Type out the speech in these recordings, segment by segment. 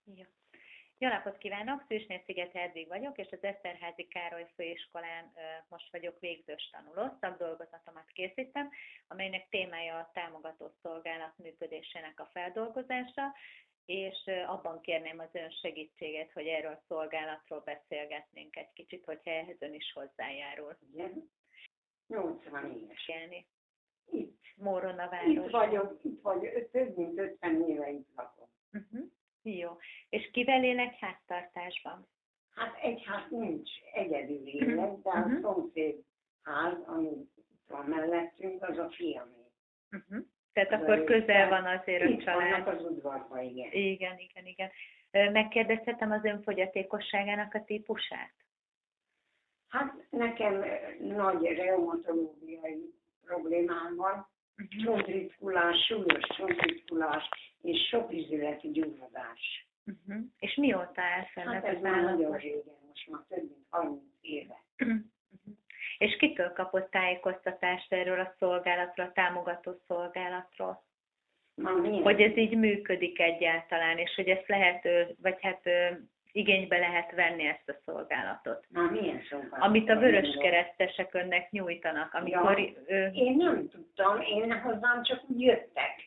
Jó. Jó napot kívánok! Szűcsné-Szigeti Hedvig vagyok, és az Eszterházy Károly Főiskolán most vagyok végzős tanuló. Szakdolgozatomat készítem, amelynek témája a támogató szolgálat működésének a feldolgozása, és abban kérném az ön segítséget, hogy erről a szolgálatról beszélgetnénk egy kicsit, hogyha ehhez ön is hozzájárul. Igen. 80 éves. Élni. Itt. Móronaváros. Itt vagyok, több mint 50 éve itt lakom. Jó. És kivel élek háztartásban? Hát egy ház nincs, egyedül élek, de a szomszéd ház, ami itt van mellettünk, az a fiamé. Tehát az akkor közel van azért a család. Itt vannak az udvarban, igen. Igen. Megkérdezhetem az ön fogyatékosságának a típusát? Hát nekem nagy reumatológiai problémám van, csontritkulás, súlyos csontritkulás és sok izületi gyulladás. És mióta áll fenn Hát ez ez már nagyon régen, most már több mint 30 éve. És kitől kapott tájékoztatást erről a szolgálatról, a támogató szolgálatról? Hogy ez így működik egyáltalán, és hogy ezt lehet, vagy hát igénybe lehet venni ezt a szolgálatot. Milyen szolgálat? Amit a vöröskeresztesek önnek nyújtanak. Amikor Én nem tudtam, hozzám csak úgy jöttek.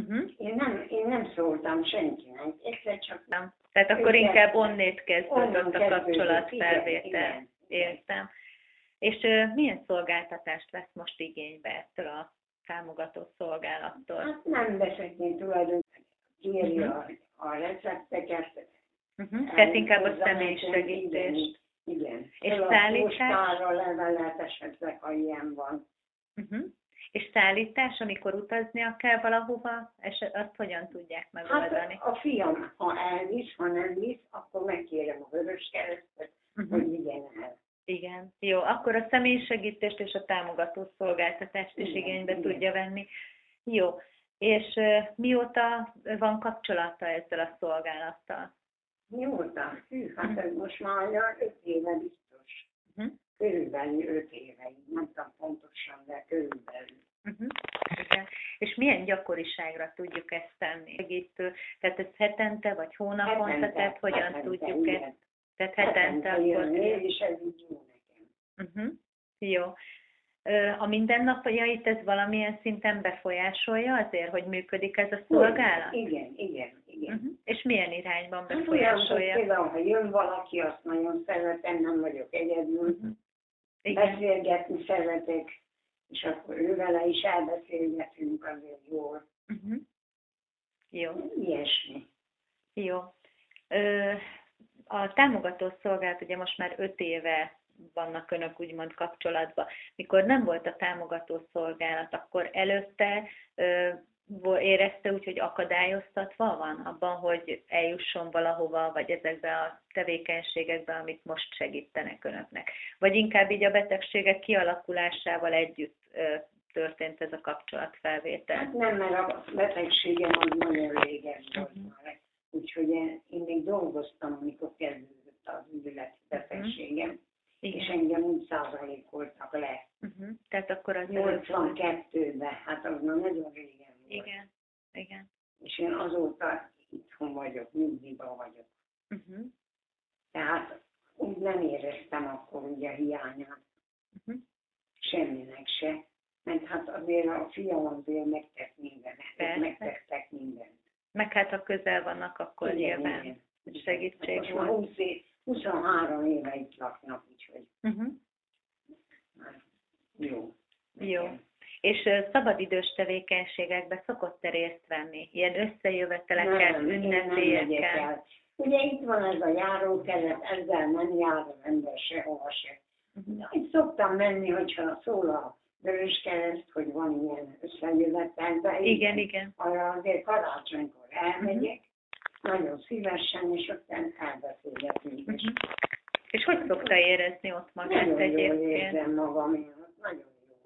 Én nem szóltam senkinek, egyszer csak... Nem. Tehát akkor inkább onnét kezdődött a kapcsolatfelvétel. Igen. Értem. És milyen szolgáltatást vesz most igénybe ettől a támogató szolgálattól? Hát nem beszélni tulajdonképpen, kéri a recepteket. Tehát inkább a személysegítést. Igen. És szállítás? Postára levelet esetleg, ha ilyen van. És szállítás, amikor utaznia kell valahova, azt hogyan tudják megoldani? Hát a fiam, ha elvisz, ha nem visz, akkor megkérem a Vöröskeresztet, hogy vigyen el. Igen. Jó, akkor a személysegítést és a támogató szolgáltatást is igénybe tudja venni. Jó. És mióta van kapcsolata ezzel a szolgálattal? Mióta? Hát ez most már 5 éve biztos. Körülbelül 5 éve, nem tudom pontosan, de körülbelül. Igen. És milyen gyakoriságra tudjuk ezt tenni? Segítő, tehát ez hetente vagy hónaponta, tehát hogyan tudjuk ezt? Tehát hetente akkor és ez így jó nekem. Jó. A mindennapjait ez valamilyen szinten befolyásolja azért, hogy működik ez a szolgálat? Igen. És milyen irányban Hát befolyásolja? Például, ha jön valaki, azt nagyon szeretem, nem vagyok egyedül. Beszélgetni szeretek, és akkor ővele is elbeszélgetünk azért jól. Jó. Ilyesmi. Jó. A támogató szolgálat, ugye most már 5 éve vannak önök úgymond kapcsolatban. Mikor nem volt a támogató szolgálat, akkor előtte érezte úgy, hogy akadályoztatva van abban, hogy eljusson valahova, vagy ezekbe a tevékenységekbe, amit most segítenek önöknek. Vagy inkább így a betegségek kialakulásával együtt történt ez a kapcsolatfelvétel? Hát nem, mert a betegségem az nagyon régen volt már. Úgyhogy én még dolgoztam, amikor kezdődött az üdületi betegségem. És engem úgy százalékoltak le. Tehát akkor az 82-ben, hát az már nagyon régen volt. Igen. És én azóta itthon vagyok, nyugdíjban vagyok. Tehát úgy nem éreztem akkor ugye a hiányát. Semminek se. Mert hát azért a fiam azért megtett mindent. Megtettek mindent. Meg hát ha közel vannak, akkor nyilván segítség most volt. 23 éve itt laknak, úgyhogy jó. És szabadidős tevékenységekbe szokott-e részt venni? Ilyen összejöveteleket, ünnepélyekkel? Ugye itt van ez a járókeret, ezzel nem jár az ember sehova se. Itt szoktam menni, hogyha szól a Vöröskereszt, hogy van ilyen összejövetel, de igen. arra azért karácsonykor elmegyek, nagyon szívesen, és ott elbeszélgetünk. És hogy szokta érezni ott magát nagyon egyébként? Nagyon jól érzem magam, én nagyon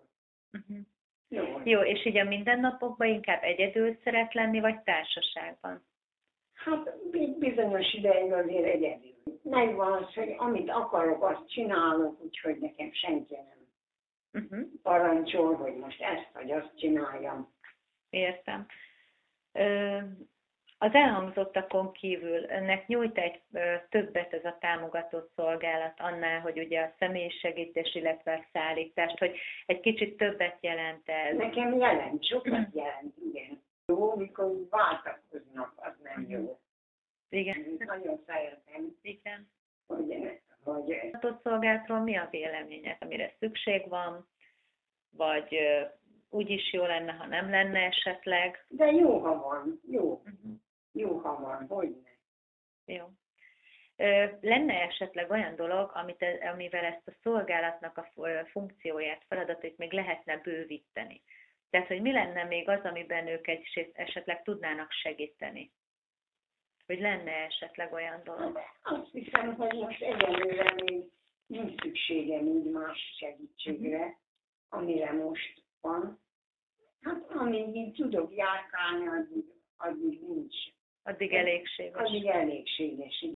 jól. Jó, és így a mindennapokban inkább egyedül szeret lenni, vagy társaságban? Hát bizonyos ideig azért egyedül. Megvan az, hogy amit akarok, azt csinálok, úgyhogy nekem senki nem parancsol, hogy most ezt vagy azt csináljam. Értem. Az elhangzottakon kívül önnek nyújt egy többet ez a támogató szolgálat annál, hogy ugye a személysegítés, illetve a szállítást, hogy egy kicsit többet jelent ez? Nekem jelent, sokat jelent, igen. Jó, mikor váltakoznak, az nem jó. Igen. Nagyon szeretem, Igen. hogy A szolgálatról mi a véleményed, amire szükség van, vagy úgyis jó lenne, ha nem lenne esetleg? de jó, ha van, jó. Jó, ha van, hogyne. Jó. Lenne esetleg olyan dolog, amivel ezt a szolgálatnak a funkcióját, feladatait még lehetne bővíteni? Tehát, hogy mi lenne még az, amiben ők esetleg tudnának segíteni? Hogy lenne esetleg olyan dolog? Azt hiszem, hogy most egyelőre még nincs szükségem így más segítségre, amire most van. Hát amíg így tudok járkálni, addig nincs. Addig elégséges. Addig elégséges.